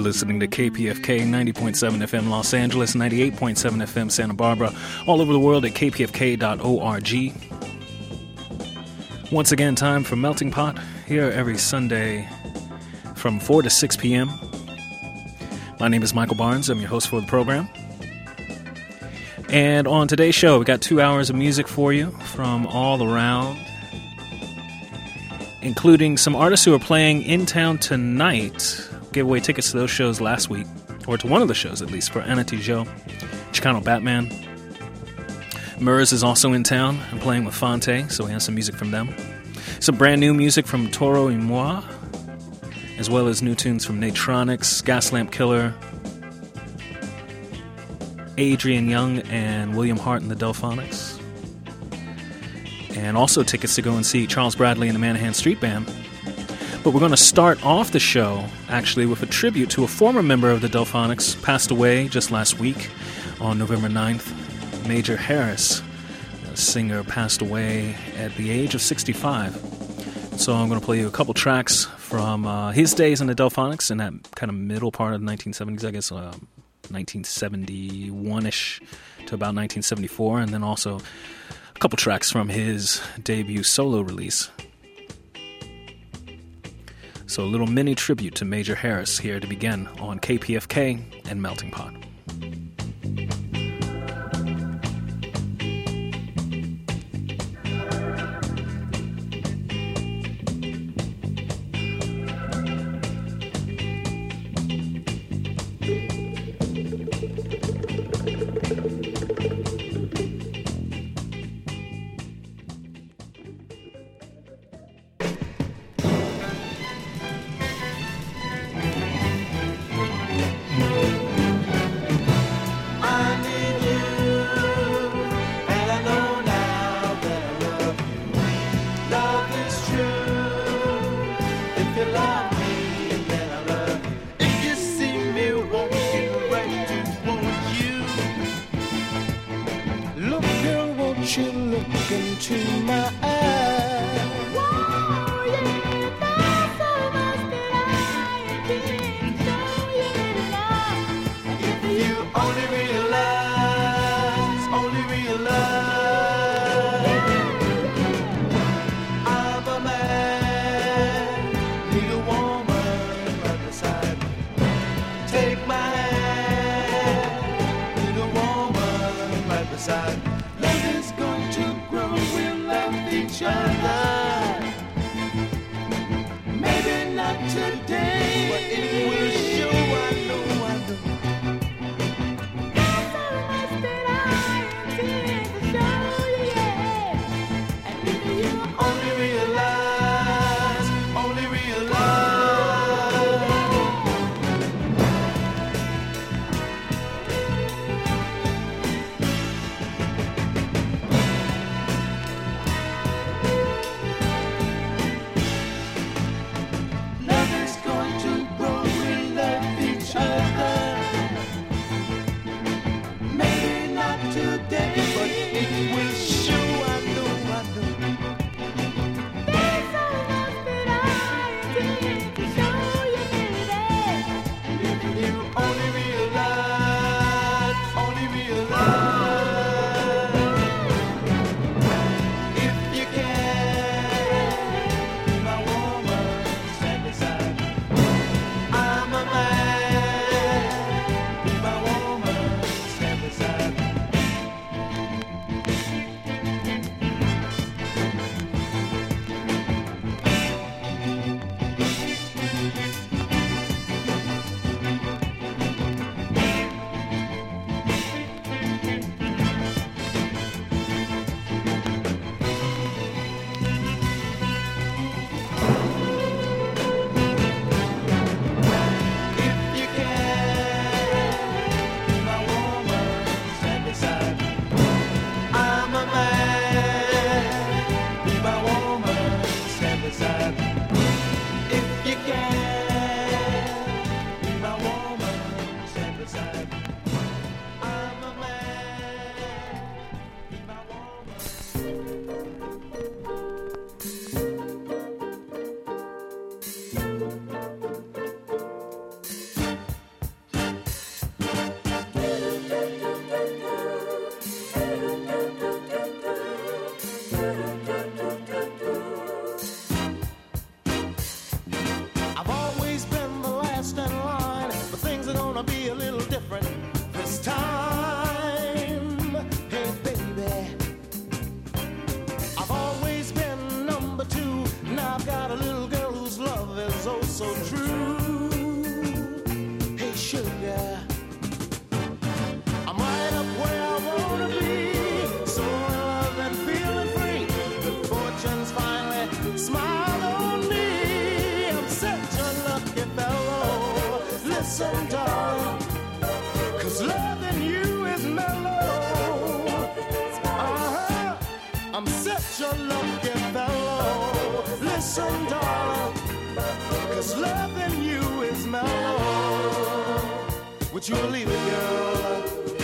listening to KPFK 90.7 FM Los Angeles, 98.7 FM Santa Barbara, all over the world at kpfk.org. Once again, time for Melting Pot, here every Sunday from 4 to 6 p.m. My name is Michael Barnes. I'm your host for the program. And on today's show, we got 2 hours of music for you from all around, including some artists who are playing in town tonight. Gave away tickets to those shows last week, or to one of the shows at least, for Ana Tijoux, Chicano Batman. Murs is also in town and playing with Fonte, so we have some music from them. Some brand new music from Toro y Moi, as well as new tunes from Natronics, Gaslamp Killer, Adrian Young, and William Hart and the Delphonics. And also tickets to go and see Charles Bradley and the Manahan Street Band. But we're going to start off the show, actually, with a tribute to a former member of the Delphonics, passed away just last week on November 9th. Major Harris, a singer, passed away at the age of 65. So I'm going to play you a couple tracks from his days in the Delphonics in that kind of middle part of the 1970s, I guess, 1971-ish to about 1974, and then also a couple tracks from his debut solo release. So a little mini tribute to Major Harris here to begin on KPFK and Melting Pot. Going darling, 'cause loving you is mellow. I'm such a lucky fellow. Listen, darling, 'cause loving you is mellow. Would you believe it, girl?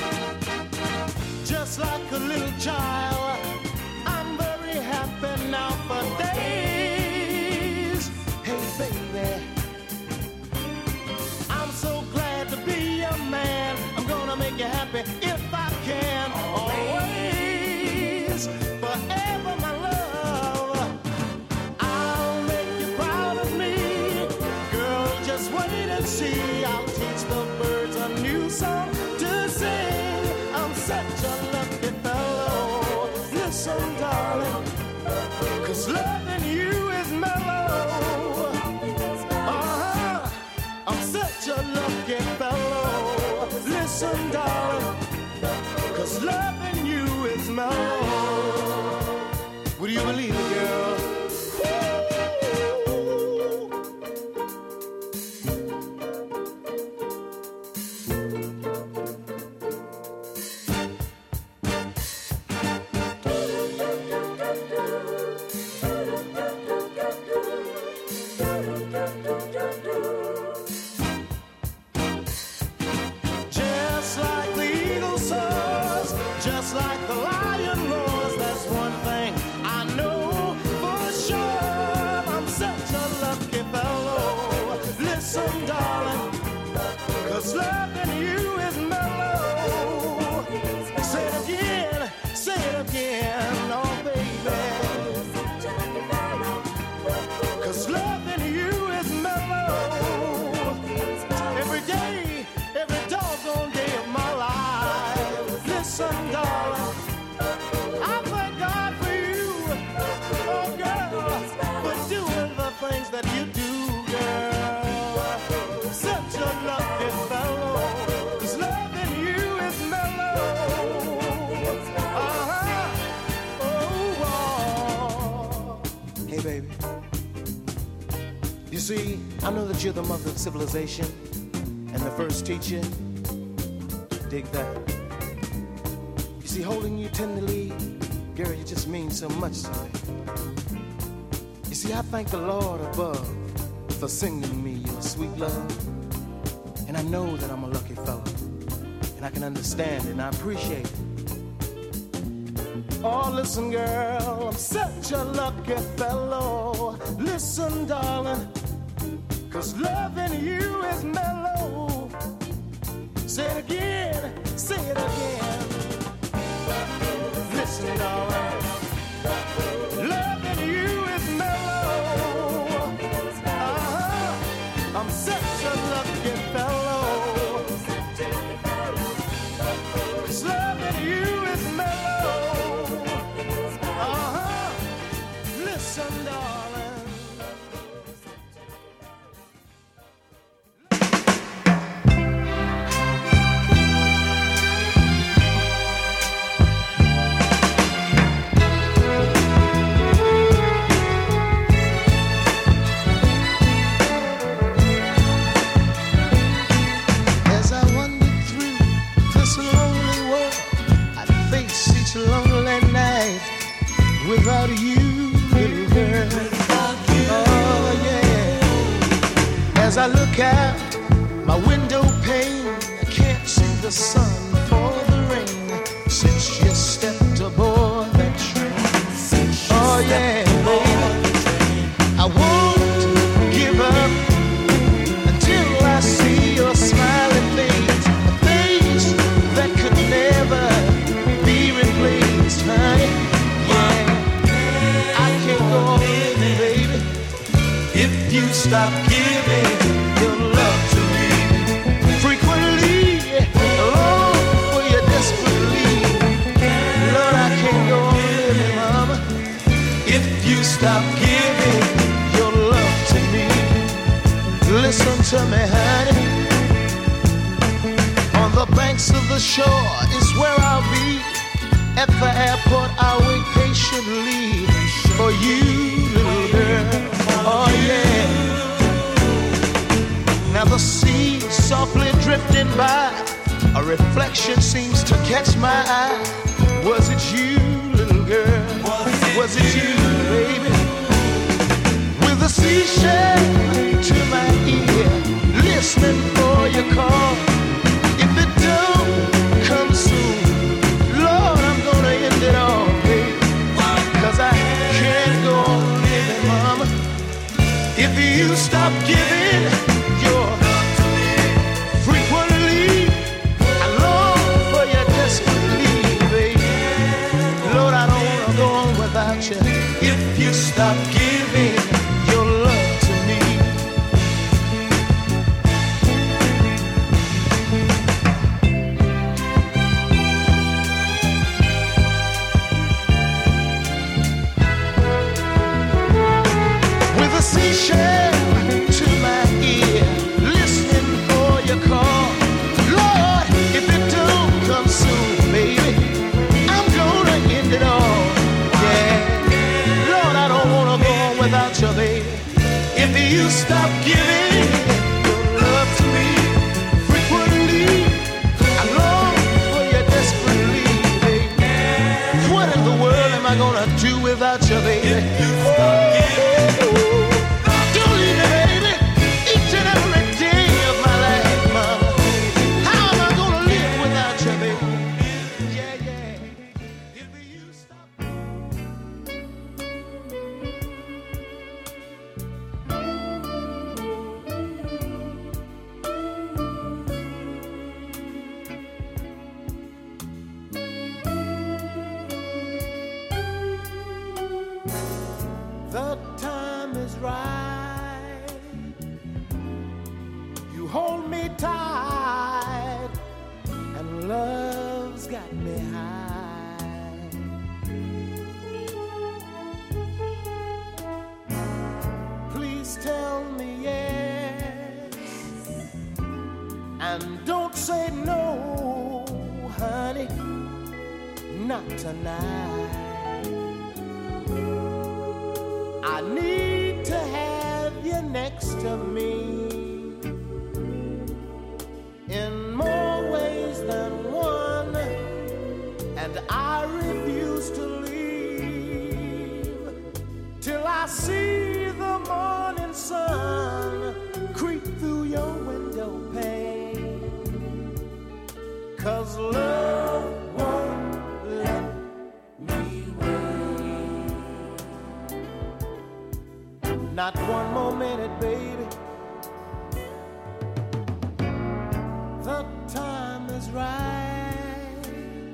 Just like a little child, I'm very happy now for days. Hey, baby, I'm so glad to be a man. I'm gonna make you happy if I can. Always, forever, my love. I'll make you proud of me. Girl, just wait and see. I'll teach the birds a new song to sing. I'm such a lucky fellow. Listen, darling, 'cause loving you is mellow. I'm such a lucky fellow. Listen, darling, 'cause loving you is mellow. Would you believe it, girl? Just like the eagle soars, just like the lion roars, that's one thing I know for sure. I'm such a lucky fellow. Listen, darling, 'cause loving you is mellow. Say it again, oh baby. 'Cause loving you is mellow. Every day, every doggone day of my life. Listen, darling, I thank God for you, oh girl, for doing the things that you do, girl. Such a lucky fellow, 'cause loving you is mellow. Hey, baby. You see, I know that you're the mother of civilization and the first teacher. Dig that. You see, holding you tenderly, girl, you just mean so much to me. You see, I thank the Lord above for sending me your sweet love. And I know that I'm a lucky fellow, and I can understand and I appreciate it. Oh, listen, girl, I'm such a lucky fellow. Listen, darling, 'cause loving you is mellow. Say it again, say it again. Listen, darling, loving you is mellow. I'm such a lucky fellow. 'Cause loving you is mellow. Listen, darling. As I wander through this lonely world, I face each lonely night without you, little girl. Oh yeah. As I look out my window pane, I can't see the sun for the rain since you stepped aboard that train. Oh yeah, baby, I won't give up until I see your smiling face, a face that could never be replaced, honey. Yeah, I can't go on living, baby, if you stop giving your love to me. Frequently, long for you desperately. Lord, I can't go on living, mama, if you stop giving your love to me. Listen to me, honey. On the banks of the shore is where I'll be. At the airport, I'll wait patiently for you, little girl. Oh yeah. Now the sea softly drift by, a reflection seems to catch my eye. Was it you, little girl? Was it you, baby? With a seashell to my ear, listening for your call. If it don't come soon, Lord, I'm gonna end it all, baby. 'Cause I can't go on living, mama, if you stop giving your love to me. Frequently, I long for you desperately, baby. Lord, I don't wanna go on without you if you stop giving your love to me. With a seashell to my ear, listening for your call. Lord, if it don't come soon, baby, I'm gonna end it all. Yeah, Lord, I don't wanna go on without you, baby. If you stop giving your love to me, frequently, I long for you desperately, baby. What in the world am I gonna do without you, baby? Don't leave me, baby, each and every day of my life, mama. How am I gonna live without you, baby? Yeah, yeah. If you stop. The time is right. You hold me tight, and love's got me high. Please tell me yes, and don't say no, honey, not tonight. I need to have you next to me in more ways than one, and I refuse to leave till I see the morning sun creep through your window pane. 'Cause love won't let me wait. Not one more minute, baby. The time is right.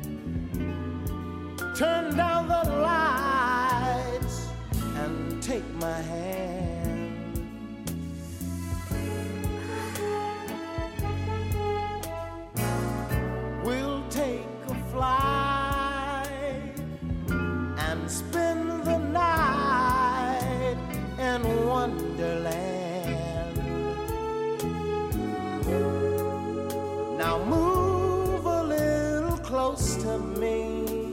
Turn down the lights and take my hand. We'll take a flight and spend the night in Wonderland. Now move a little close to me.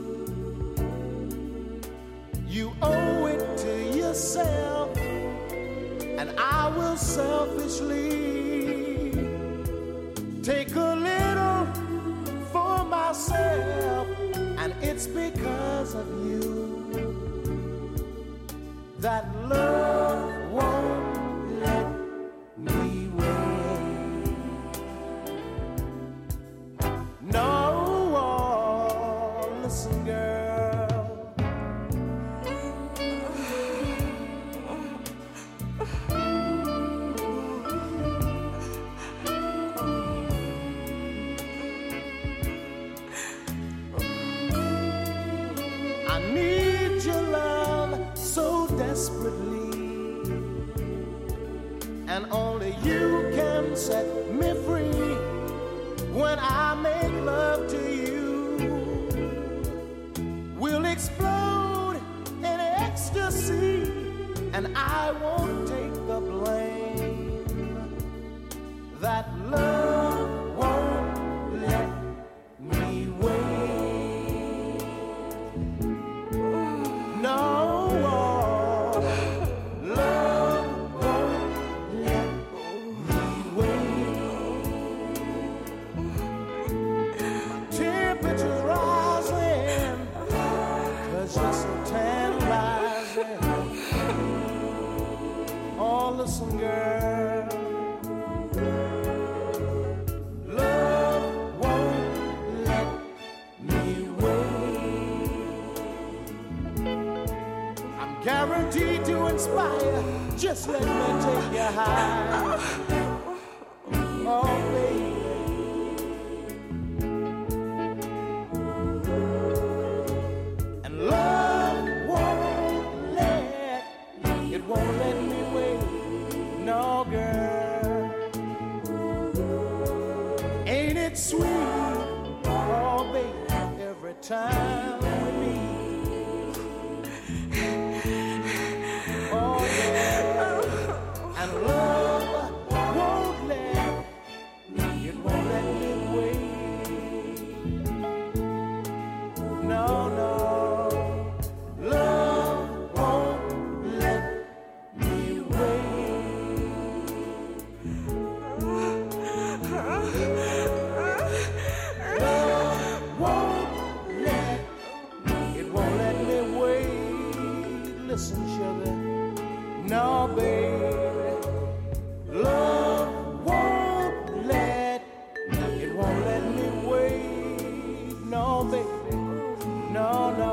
You owe it to yourself, and I will selfishly take a little for myself, and it's because of you that love won't let me wait. No, listen, girl. I need your love so desperately, and only you can set me free. When I make love to you, we'll explode in ecstasy, and I won't take the blame. That love won't let me wait. No, love won't let me wait. conspire. Just let me take you high. Oh, baby. And love won't let me wait. No, girl. Ain't it sweet? Oh, baby, every time we meet. Oh, yeah. And love won't let me wait. No, no. Love won't let me wait. It won't let me wait. Listen, sugar. No, baby. Love won't let me wait. No, baby. No, no.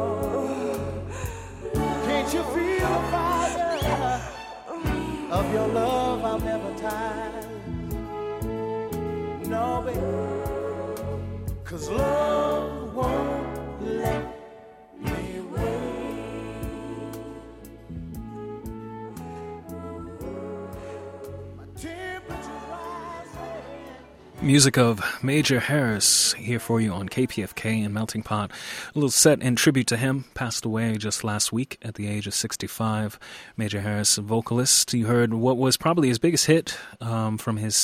Can't you feel the fire of your love? I'm never tired. No, baby. 'Cause love won't let me wait. My temperature's rising. Music of Major Harris here for you on KPFK and Melting Pot. A little set in tribute to him. Passed away just last week at the age of 65. Major Harris, a vocalist. You heard what was probably his biggest hit from his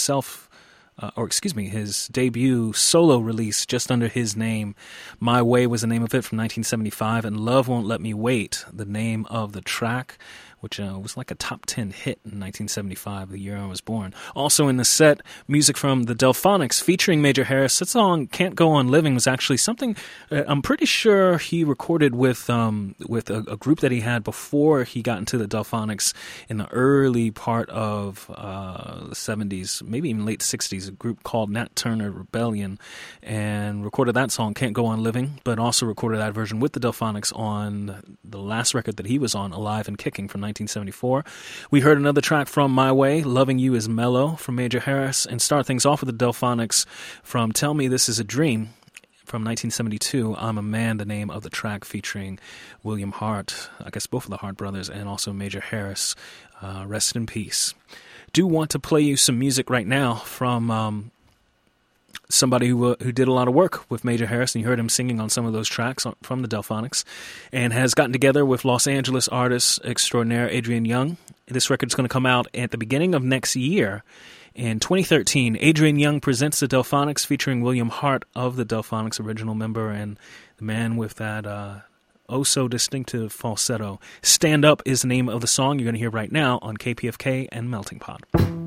his debut solo release just under his name. My Way was the name of it from 1975, and Love Won't Let Me Wait, the name of the track, which was like a top 10 hit in 1975, the year I was born. Also in the set, music from the Delphonics featuring Major Harris. That song, Can't Go On Living, was actually something I'm pretty sure he recorded with a group that he had before he got into the Delphonics in the early part of the 70s, maybe even late 60s, a group called Nat Turner Rebellion, and recorded that song, Can't Go On Living, but also recorded that version with the Delphonics on the last record that he was on, Alive and Kicking, from 1974. We heard another track from My Way, Loving You Is Mellow, from Major Harris, and start things off with the Delphonics from Tell Me This Is a Dream from 1972, I'm a Man, the name of the track, featuring William Hart, I guess both of the Hart brothers, and also Major Harris. Rest in peace. Do want to play you some music right now from somebody who did a lot of work with Major Harris, and you heard him singing on some of those tracks from the Delphonics, and has gotten together with Los Angeles artist extraordinaire Adrian Young. This record's going to come out at the beginning of next year. In 2013, Adrian Young presents the Delphonics, featuring William Hart of the Delphonics, original member, and the man with that oh-so distinctive falsetto. Stand Up is the name of the song you're going to hear right now on KPFK and Melting Pot.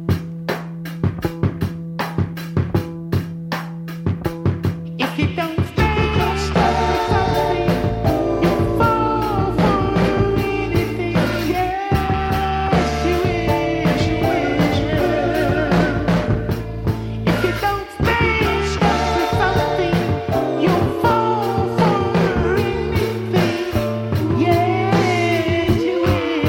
If you don't stay, you'll fall for anything. Yes, you will. If you don't stay, you'll fall for anything. Yes, you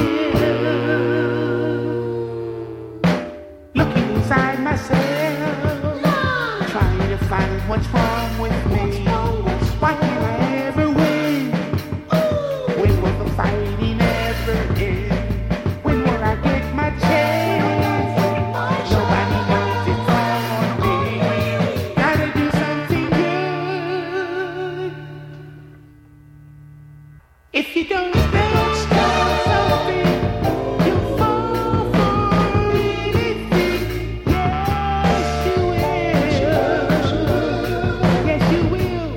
will. Looking inside myself, trying to find what's wrong with me. Why can't I ever win? When will the fighting ever end? When will I get my chance? Nobody knows it's all on me. Gotta do something good. If you don't start something, you'll fall for anything. Yes, you will. Yes, you will.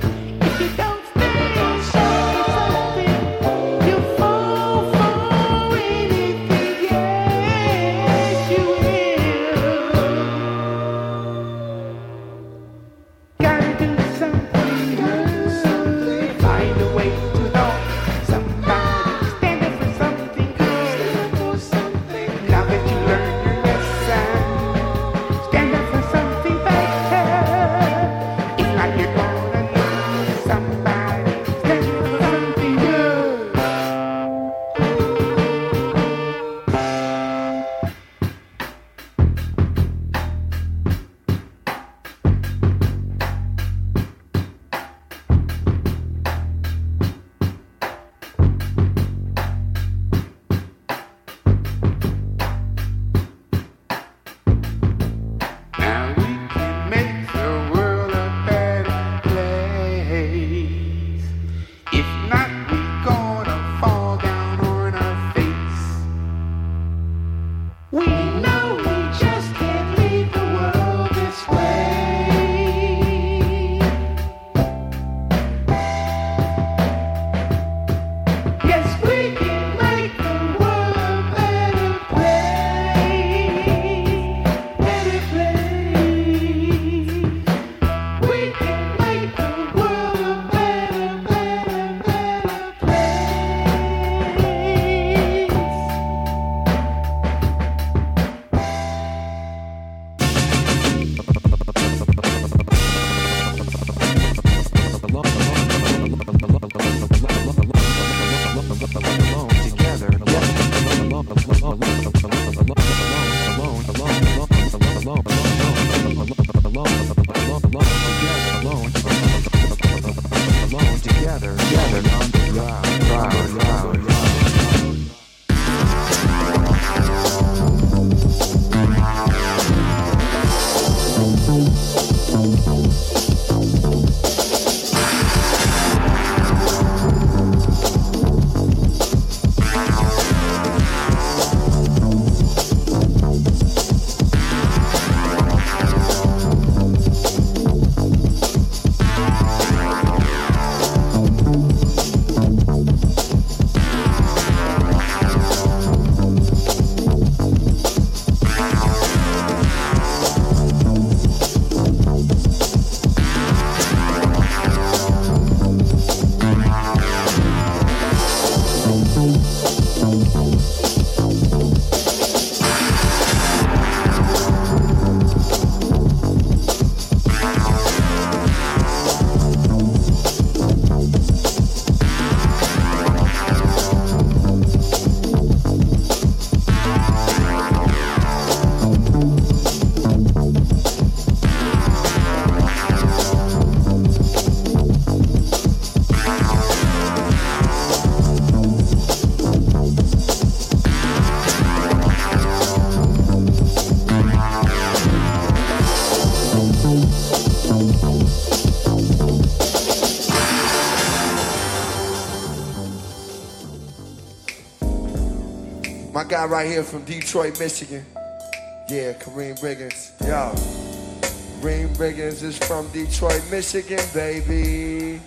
My guy right here from Detroit, Michigan. Yeah, Kareem Riggins. Yo. Kareem Riggins is from Detroit, Michigan, baby.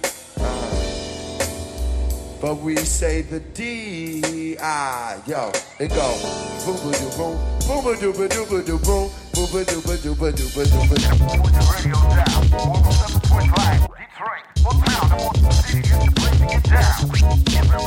But we say the D-I. Yo, it go. Boom-ba-doo-boom. Boom-ba-doo-ba-doo-ba-doo-boom. Boom-ba-doo-ba-doo-ba-doo-ba-doo-ba-doo. Put the radio down. 107.5. Detroit. What town? The most city is the place to get down. Get down.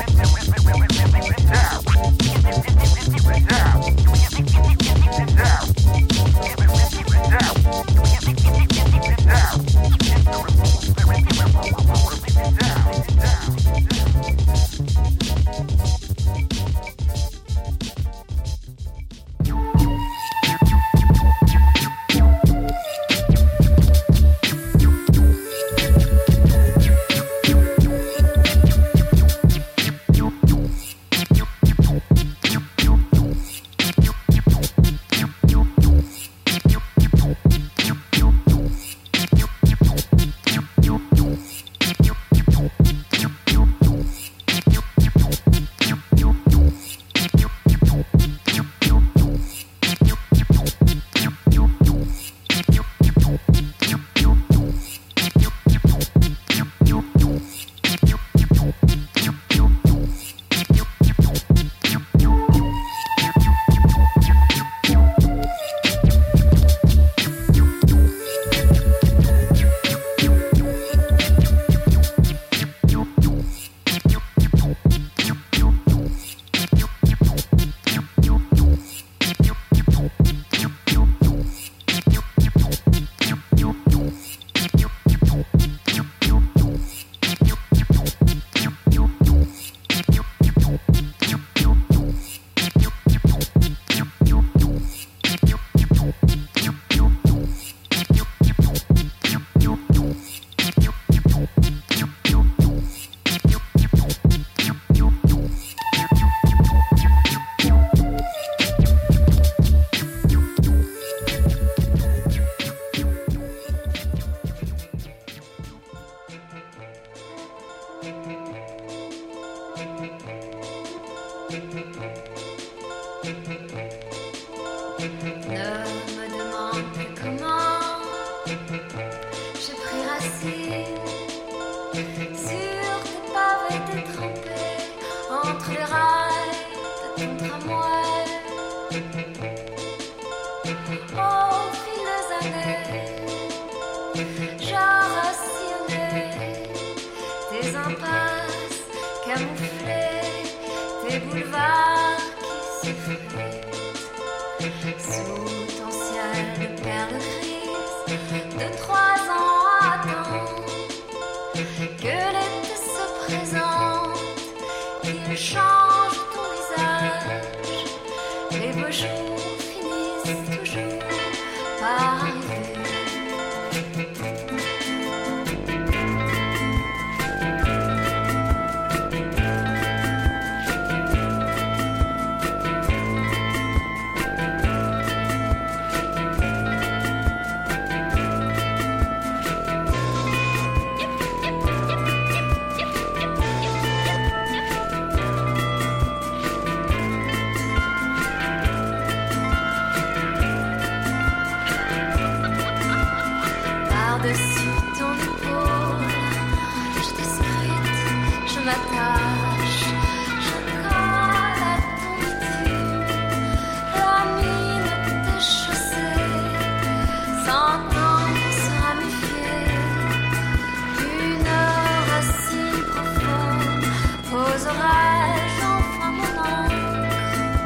par-dessus ton épaule. Je t'escrute, je m'attache, je colle à ton bitume. La mine déchaussée, s'entendre sera méfier. Une racine profonde poserai-je enfin mon encre.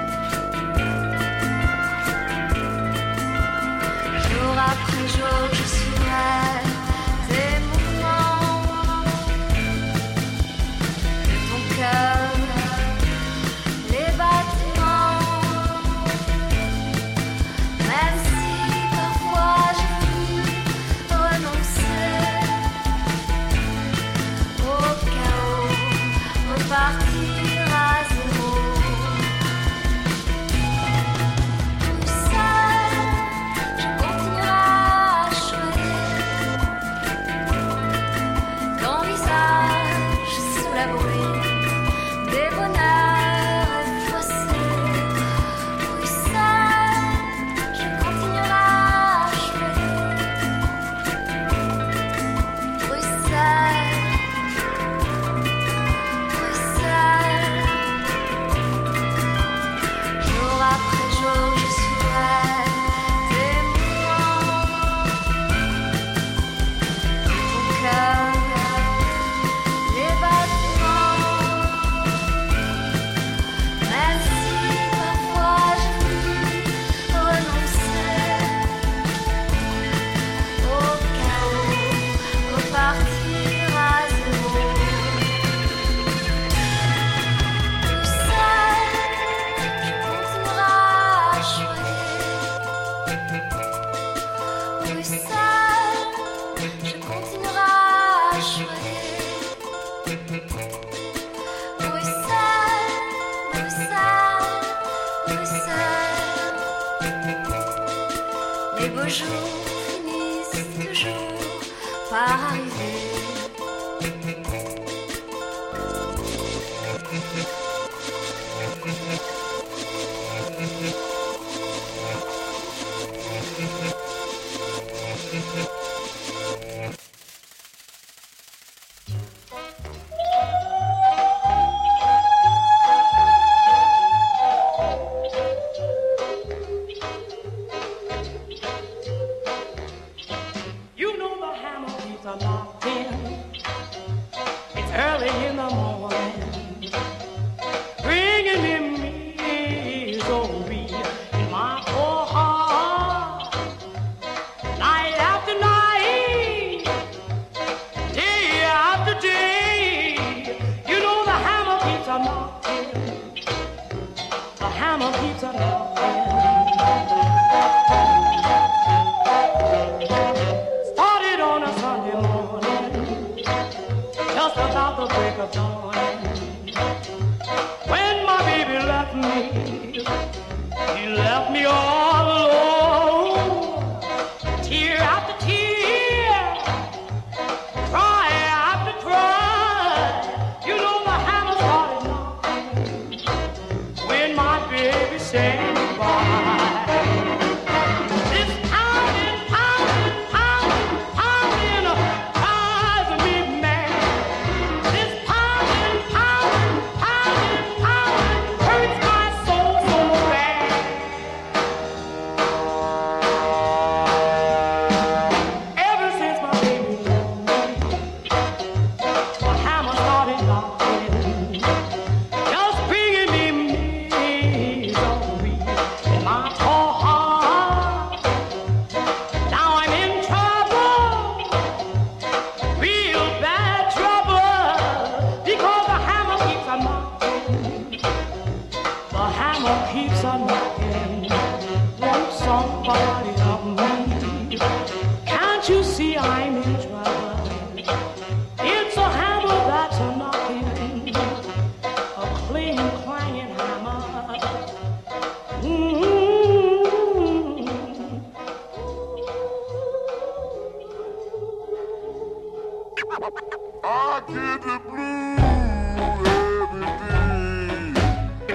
Jour après jour, je suivrai tes mouvements, ton cœur, les bâtiments. Même si parfois j'ai dû renoncer au chaos, repartir à zéro. Tout seul, je continuerai à choisir ton visage sous la brume des bonheurs effacés. Oui, seul, je continuerai à choisir. Oui, seul, jour après jour, je suivrai tes mouvements, ton cœur, les bâtiments. Même si parfois j'ai dû renoncer au chaos, repartir à zéro. Tout seul, je continuerai à choisir. Oui, seul, je continuerai à choisir. Oui, seul, oui, seul, oui, seul. Les beaux jours finissent toujours par arriver. You know the hammer beats are locked in. It's early in the morning, bringing me misery in my poor heart. Night after night, day after day, you know the hammer beats are locked in. The hammer beats are locked in. Started on a Sunday morning, just about the break of dawn. When my baby left me, he left me all alone. Tear after tear, cry after cry. You know the hammer started knocking when my baby said goodbye. This pounding, pounding, pounding, pounding drives me mad. This pounding, pounding, pounding, pounding hurts my soul so bad. Ever since my baby left me, the hammer started knocking, just bringing me misery in my poor heart. Now I'm in trouble, real bad trouble, because the hammer keeps on knocking. The hammer keeps on knocking. Won't somebody help me? Can't you see I'm in trouble? It's a hammer that's a knocking, a clean, clanging hammer. I get the blues every day.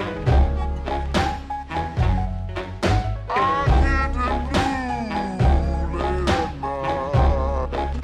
I get the blues late at night.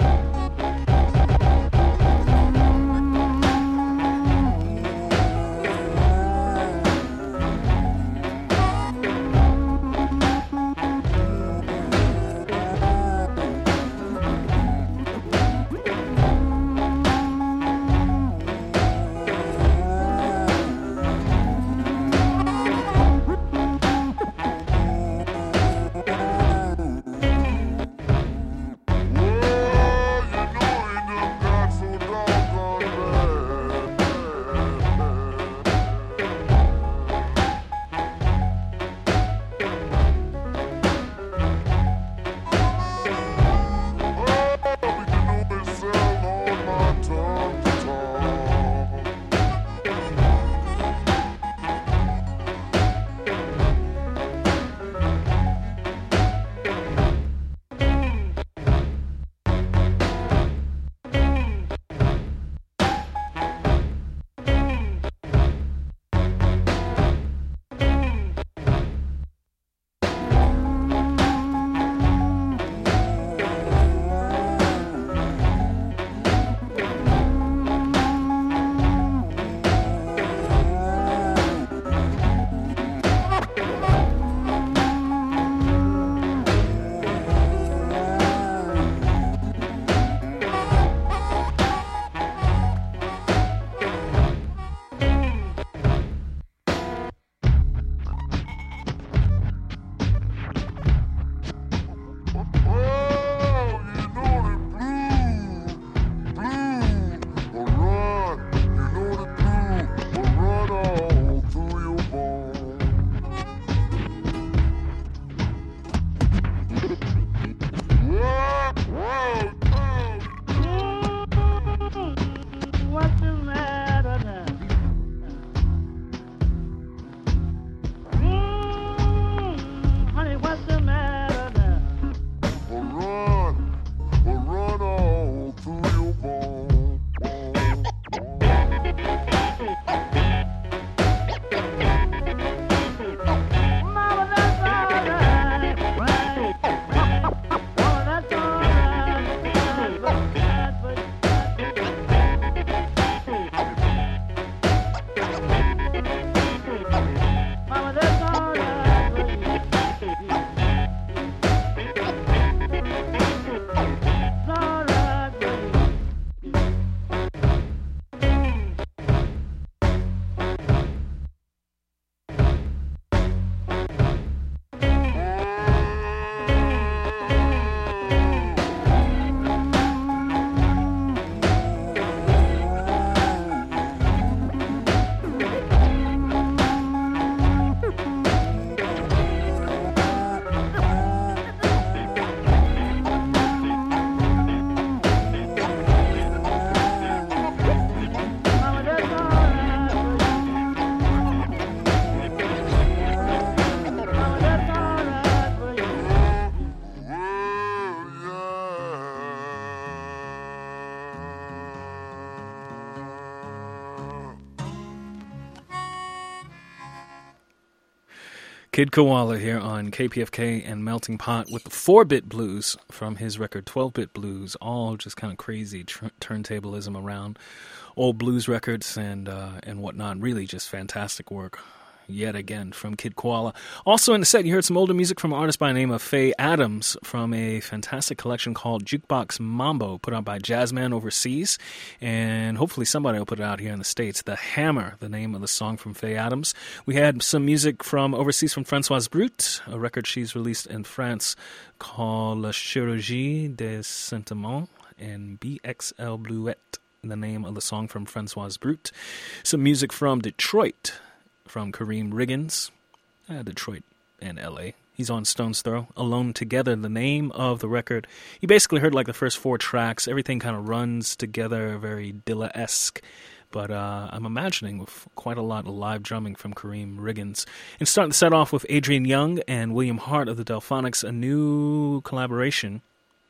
Kid Koala here on KPFK and Melting Pot with the 4-bit blues from his record 12-bit blues, all just kind of crazy turntablism around old blues records and whatnot. Really just fantastic work yet again from Kid Koala. Also in the set, you heard some older music from an artist by the name of Faye Adams from a fantastic collection called Jukebox Mambo, put out by Jazzman overseas, and hopefully somebody will put it out here in the States. The Hammer, the name of the song from Faye Adams. We had some music from overseas from Françoise Brut, a record she's released in France called La Chirurgie des Sentiments, and BXL Bluette, the name of the song from Françoise Brut. Some music from Detroit, from Kareem Riggins, Detroit and L.A. He's on Stone's Throw. Alone Together, the name of the record. You basically heard like the first 4 tracks. Everything kind of runs together, very Dilla-esque. But I'm imagining with quite a lot of live drumming from Kareem Riggins. And starting the set off with Adrian Young and William Hart of the Delphonics, a new collaboration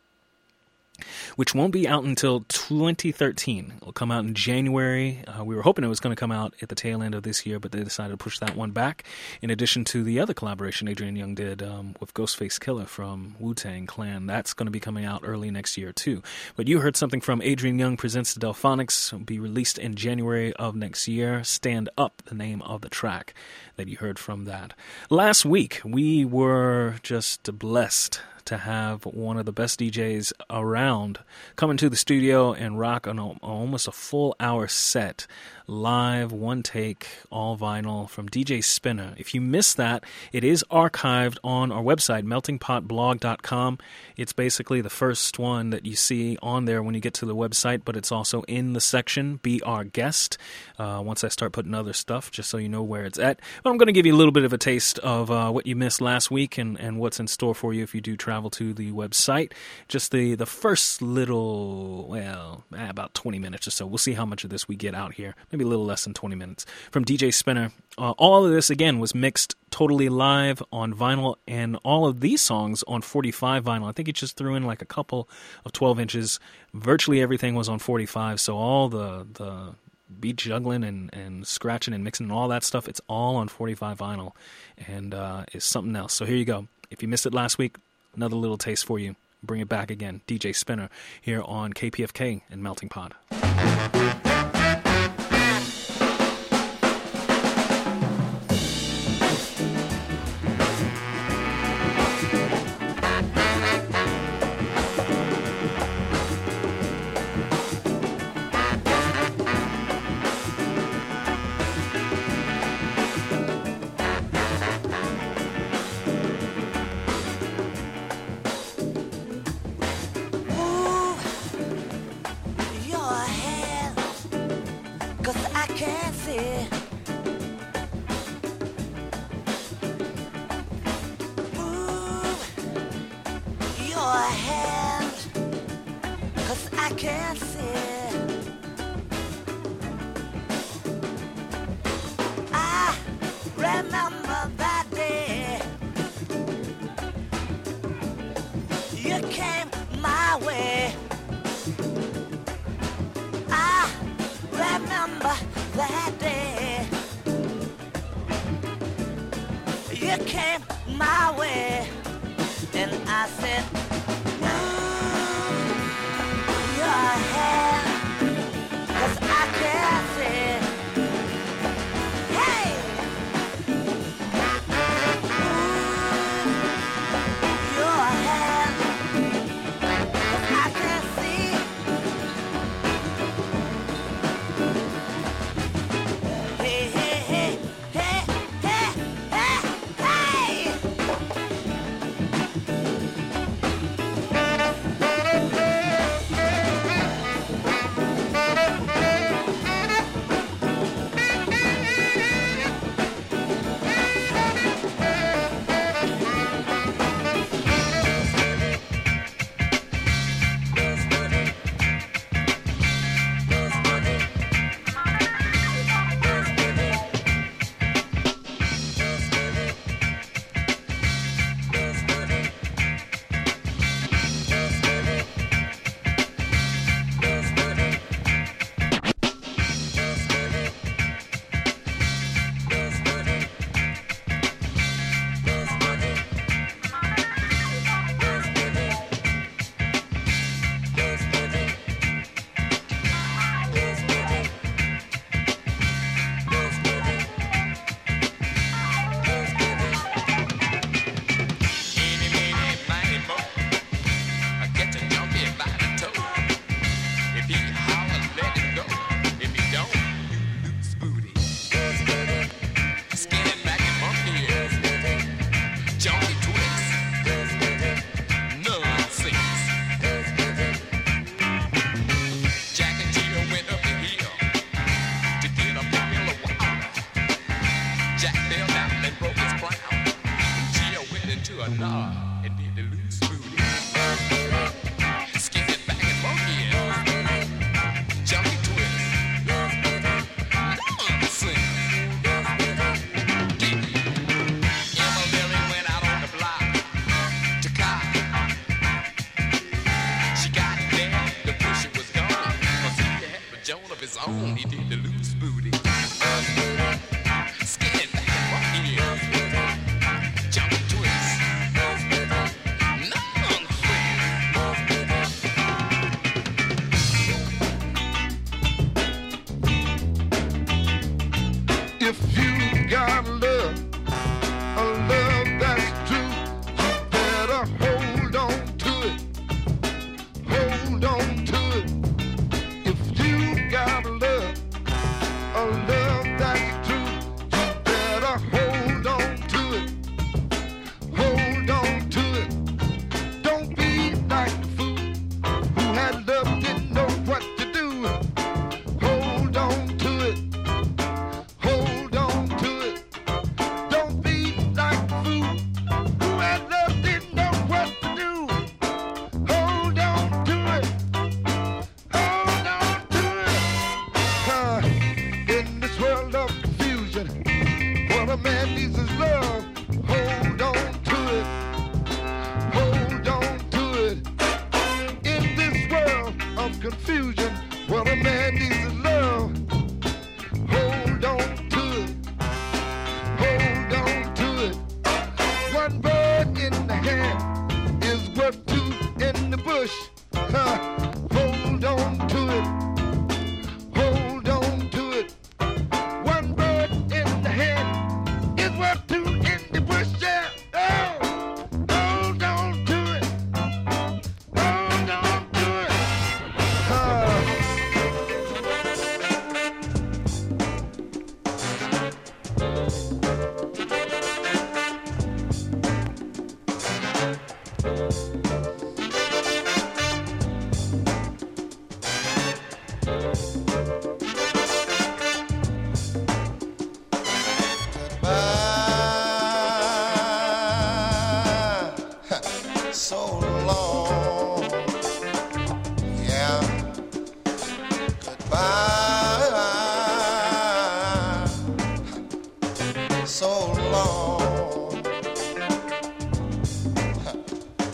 which won't be out until 2013. It'll come out in January. We were hoping it was going to come out at the tail end of this year, but they decided to push that one back, in addition to the other collaboration Adrian Young did with Ghostface Killah from Wu-Tang Clan. That's going to be coming out early next year, too. But you heard something from Adrian Young Presents the Delphonics. It'll be released in January of next year. Stand Up, the name of the track that you heard from that. Last week, we were just blessed to have one of the best DJs around come into the studio and rock on almost a full hour set, live, one take, all vinyl from DJ Spinner. If you missed that, it is archived on our website, meltingpotblog.com. It's basically the first one that you see on there when you get to the website, but it's also in the section, Be Our Guest, once I start putting other stuff, just so you know where it's at. But I'm going to give you a little bit of a taste of what you missed last week and what's in store for you if you do travel to the website. Just the first little, about 20 minutes or so. We'll see how much of this we get out here. Maybe a little less than 20 minutes. From DJ Spinner. All of this, again, was mixed totally live on vinyl, and all of these songs on 45 vinyl. I think he just threw in like a couple of 12 inches. Virtually everything was on 45, so all the beat juggling and scratching and mixing and all that stuff, it's all on 45 vinyl, and is something else. So here you go. If you missed it last week, another little taste for you. Bring it back again. DJ Spinner here on KPFK and Melting Pot. that day you came my way, and I said, your hair, 'cause I can't see. Hey, your hair, 'cause I can't see. Hey, hey, hey, hey, hey, hey, hey.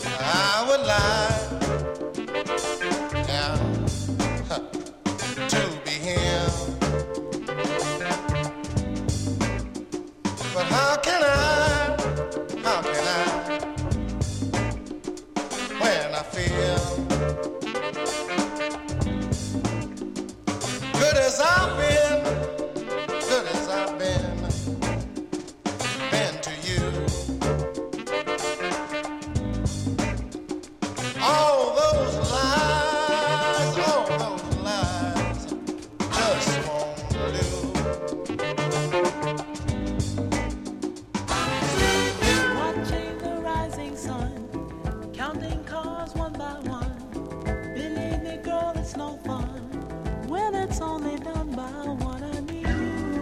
I would like, yeah, to Good as I've been, good as I've been to you. All those lies just won't do. Watching the rising sun, counting cars one by one. Believe me, girl, it's no fun when it's only done by one. I need you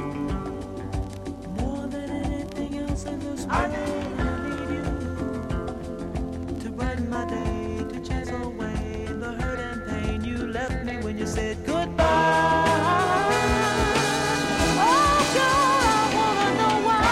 more than anything else in this world. I need you to brighten my day, to chase away the hurt and pain you left me when you said goodbye. Oh, girl, I wanna know why.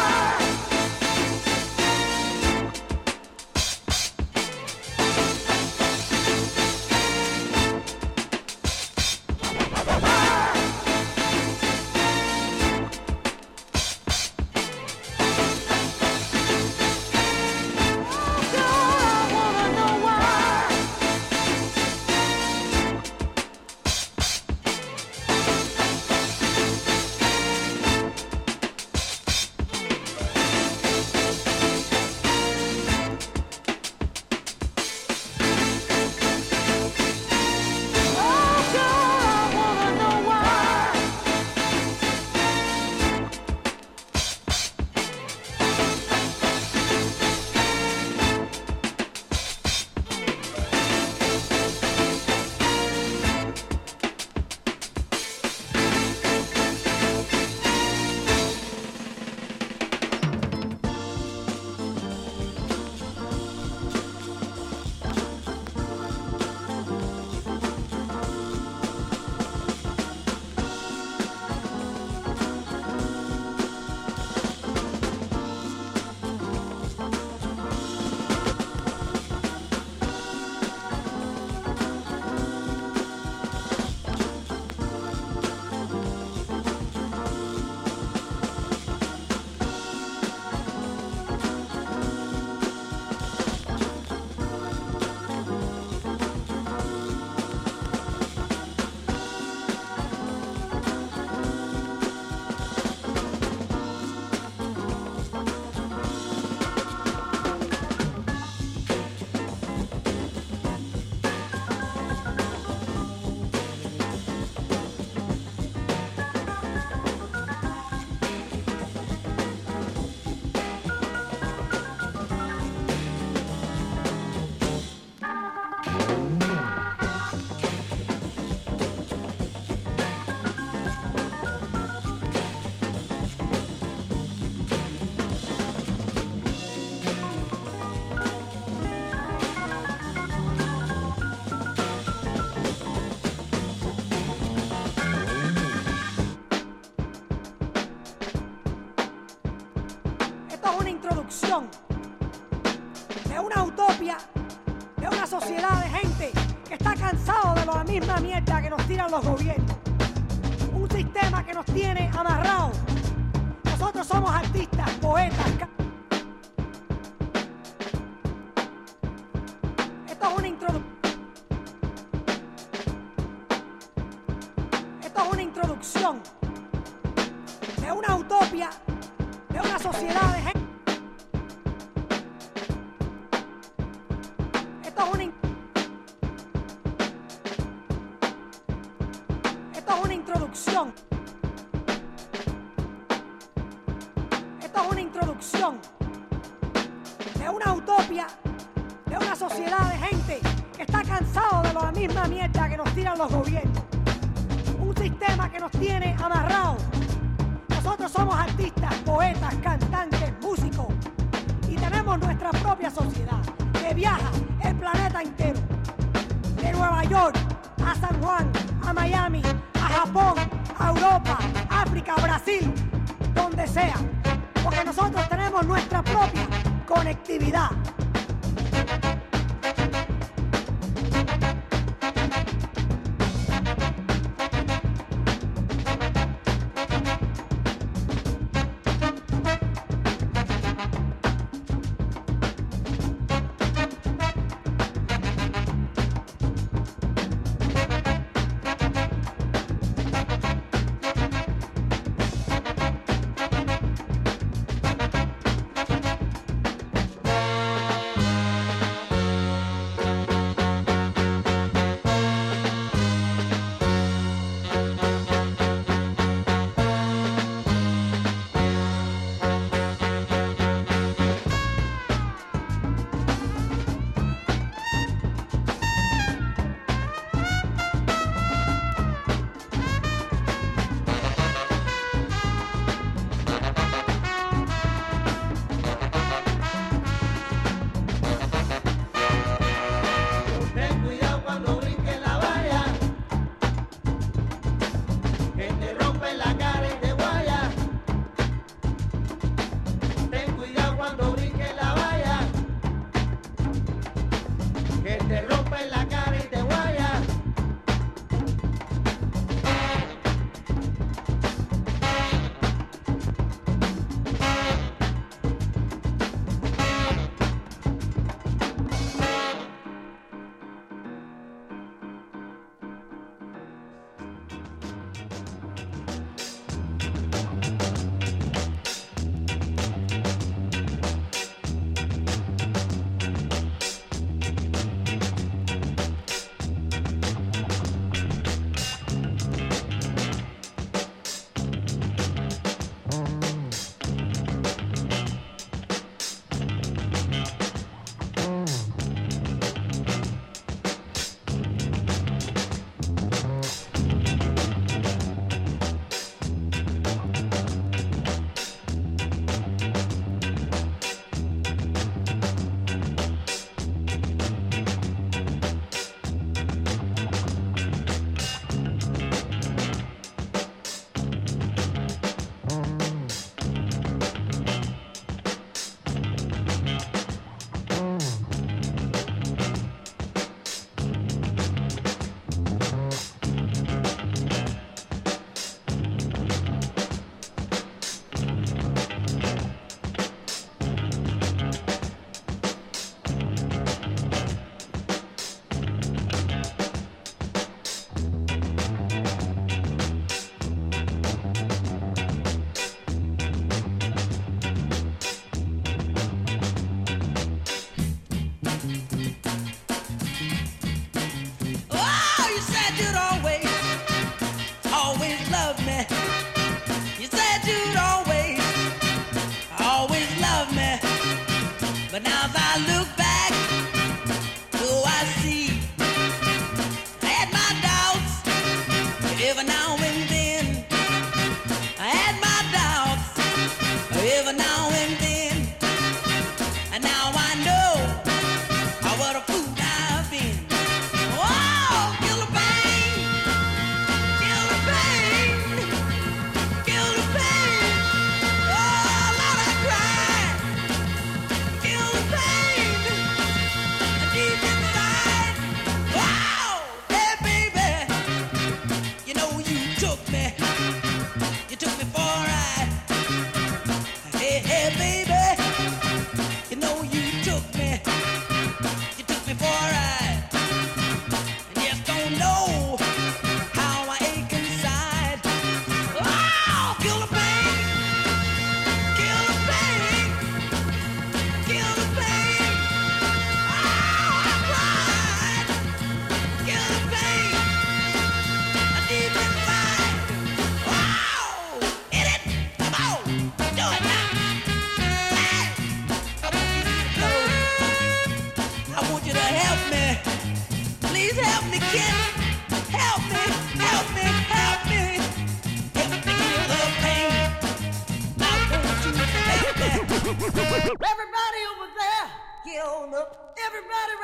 De una utopía, de una sociedad de gente que está cansado de la misma mierda que nos tiran los gobiernos. Un sistema que nos tiene amarrados. Nosotros somos artistas, poetas. Esto es una introducción de una utopía, de una sociedad de gente. Esto es una introducción. Esto es una introducción de una utopía, de una sociedad de gente que está cansado de la misma mierda que nos tiran los gobiernos. Un sistema que nos tiene amarrados. Nosotros somos artistas, poetas, cantantes, músicos y tenemos nuestra propia sociedad que viaja el planeta entero. De Nueva York a San Juan, a Miami, a Japón, a Europa, África, Brasil, donde sea. Porque nosotros tenemos nuestra propia conectividad.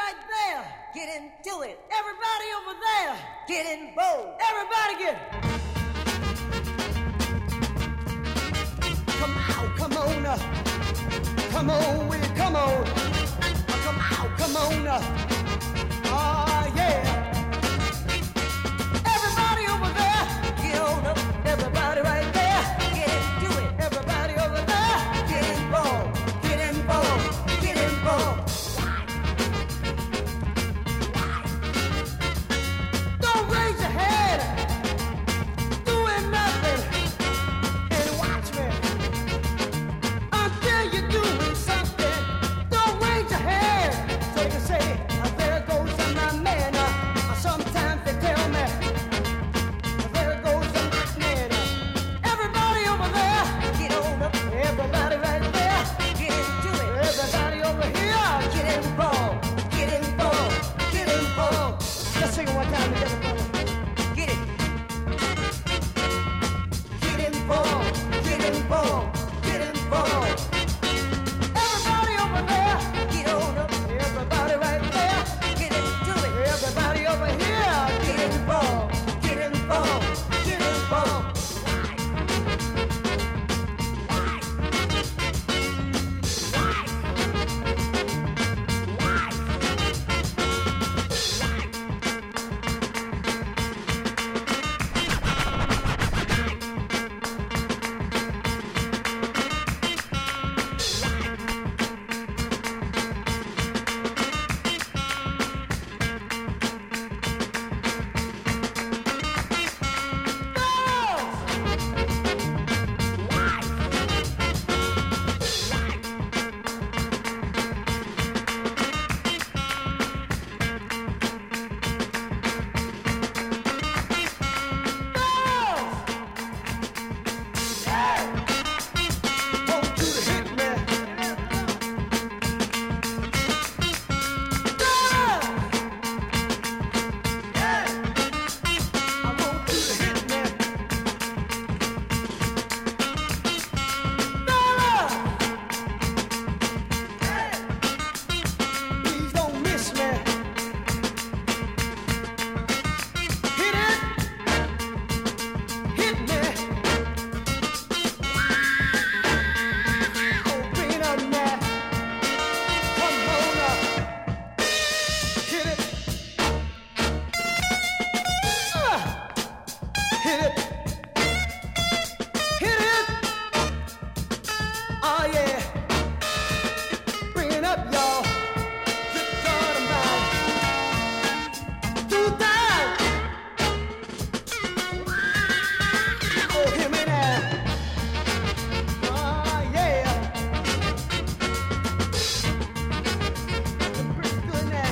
right there, get into it. Everybody over there, get involved. Everybody get it. Come on, come on. Come on with it, come on. Come on. Oh, yeah. Everybody over there, get on up. Everybody right there, get into it. Everybody over there, get involved. Get involved. Get involved. Don't raise your head, doing nothing, and watch me until you're doing something. Don't raise your head so you can say, there goes my man. Sometimes they tell me, there goes my man. Everybody over there, get on up. Everybody right there, get into it. Everybody over here, get involved. Get involved. Get involved. Let's sing it one time together, brother. Get it. Get involved. Get involved. Get involved. Everybody over there, get on up. Everybody right there, get into it. Everybody over here, get involved. Get involved. Get involved. Please don't miss me. Hit it. Hit me. Oh, bring it on now. Come on up. Hit it. Hit it. Hit it. Oh, yeah. Bring it up, y'all. Good God Almighty. 2 times. Oh, hear me now. Oh, yeah. Pretty good now.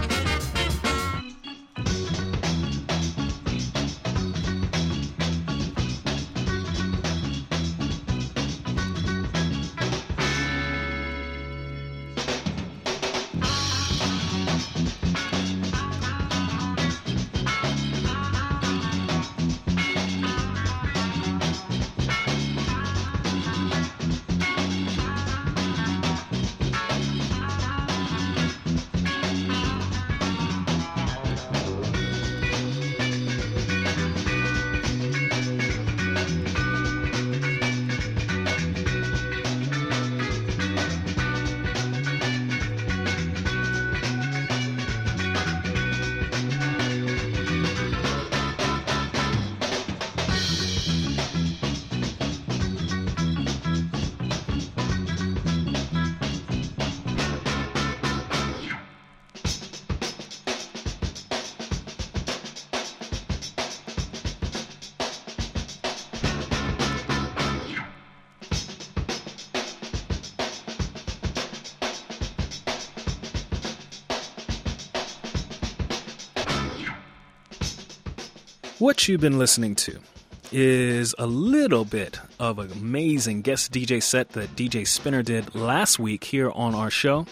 What you've been listening to is a little bit of an amazing guest DJ set that DJ Spinner did last week here on our show.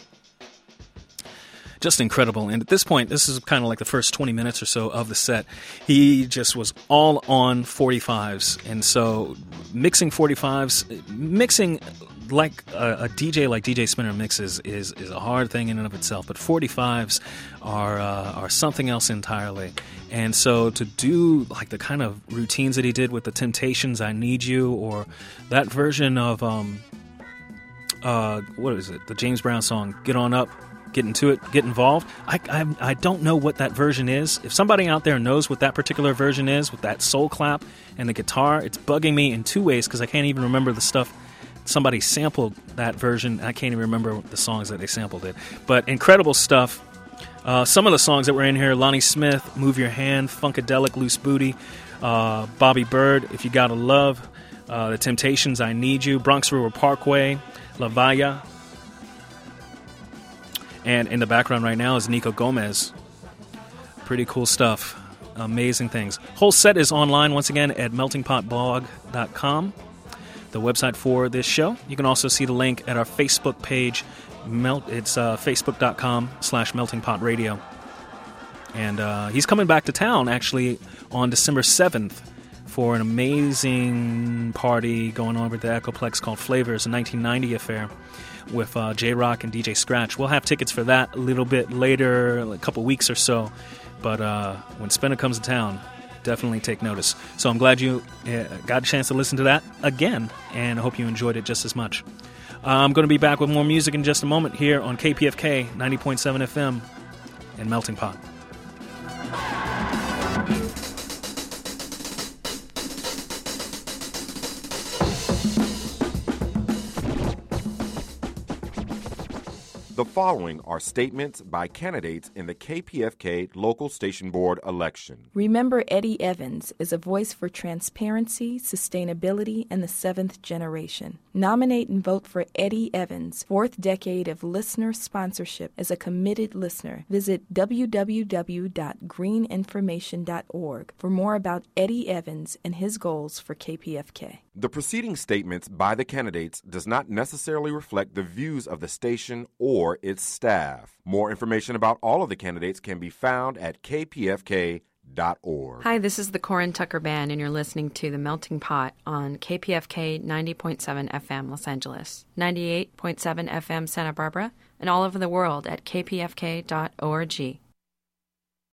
Just incredible. And at this point, this is kind of like the first 20 minutes or so of the set. He just was all on 45s. And so mixing 45s, mixing like a DJ like DJ Spinner mixes is a hard thing in and of itself, but 45s are something else entirely. And so to do like the kind of routines that he did with the Temptations, I Need You, or that version of what is it? The James Brown song, Get On Up, Get Into It, Get Involved. I don't know what that version is. If somebody out there knows what that particular version is with that soul clap and the guitar, it's bugging me in two ways because I can't even remember the stuff. Somebody sampled that version. I can't even remember the songs that they sampled it. But incredible stuff. Some of the songs that were in here: Lonnie Smith, Move Your Hand, Funkadelic, Loose Booty, Bobby Bird, If You Gotta Love, The Temptations, I Need You, Bronx River Parkway, La Valla. And in the background right now is Nico Gomez. Pretty cool stuff. Amazing things. Whole set is online once again at meltingpotblog.com, the website for this show. You can also see the link at our Facebook page. It's facebook.com/meltingpotradio. And he's coming back to town, actually, on December 7th for an amazing party going on with the Echoplex called Flavors, a 1990 affair with J-Rock and DJ Scratch. We'll have tickets for that a little bit later, a couple weeks or so. But when Spinner comes to town, definitely take notice. So I'm glad you got a chance to listen to that again, and I hope you enjoyed it just as much. I'm going to be back with more music in just a moment here on KPFK 90.7 FM in Melting Pot. The following are statements by candidates in the KPFK Local Station Board election. Remember, Eddie Evans is a voice for transparency, sustainability, and the seventh generation. Nominate and vote for Eddie Evans, fourth decade of listener sponsorship as a committed listener. Visit www.greeninformation.org for more about Eddie Evans and his goals for KPFK. The preceding statements by the candidates does not necessarily reflect the views of the station or its staff. More information about all of the candidates can be found at kpfk.org. Hi, this is the Corin Tucker Band, and you're listening to The Melting Pot on KPFK 90.7 FM Los Angeles, 98.7 FM Santa Barbara, and all over the world at kpfk.org.